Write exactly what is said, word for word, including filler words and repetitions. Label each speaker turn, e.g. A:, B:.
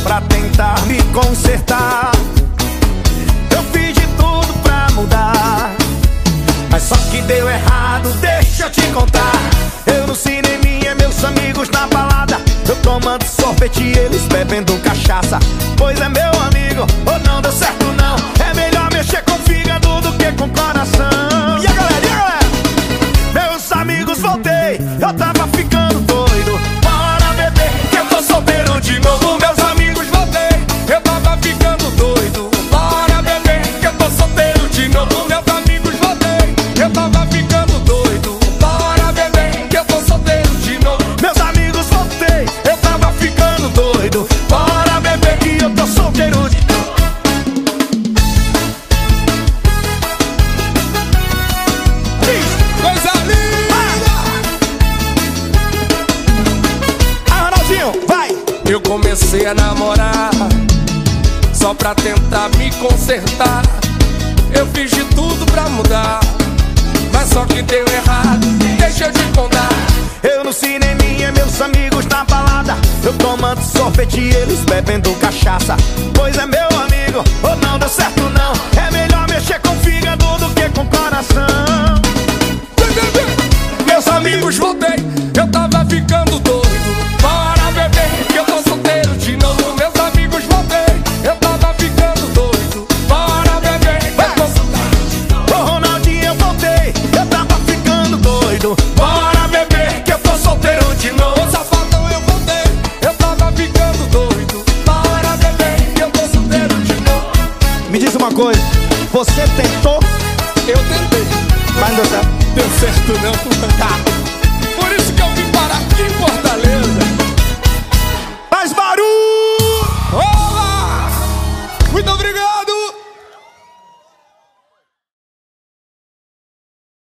A: pra tentar me consertar. Eu fiz de tudo pra mudar, mas só que deu errado, deixa eu te contar. Eu no cineminha, meus amigos na balada, eu tomando sorvete e eles bebendo cachaça. Pois é, meu amigo, ou não deu certo não. É melhor mexer com o fígado do que com o coração. E a galera, e a galera? Meus amigos, voltei, eu tava ficando doido. Bora beber, que eu tô solteiro de novo. Meus amigos, voltei, eu tava ficando doido. Bora beber, que eu tô solteiro de novo. Meus amigos, voltei, eu tava ficando doido. Bora beber, que eu tô solteiro de novo. Meus amigos, voltei, eu tava ficando doido. Bora beber, que eu tô solteiro de novo.
B: Coisa linda!
A: Ah, Ronaldinho, vai!
B: Eu comecei a namorar só pra tentar me consertar. Eu fiz de tudo pra mudar, mas só que deu errado, deixa eu te contar.
A: Eu no cineminha, meus amigos na balada, eu tomando sorvete e eles bebendo cachaça. Pois é, meu amigo, ou não deu certo não. É melhor mexer com o fígado do que com o coração.
B: Meus amigos, voltei, eu tava ficando doido. Bora beber, que eu tô solteiro de novo. Meus amigos, voltei, eu tava ficando doido. Bora beber, que eu tô solteiro de novo.
A: Ô Ronaldinho, eu voltei, eu tava ficando doido.
B: Bora beber, que eu tô solteiro de novo. Ô safadão, eu voltei, eu tava ficando doido. Bora beber, que eu tô solteiro de novo.
A: Me diz uma coisa, você tentou,
B: Eu tentei,
A: mas não deu certo.
B: deu certo não. Por isso que eu vim parar aqui em Fortaleza.
A: Faz barulho!
B: Olá! Muito obrigado!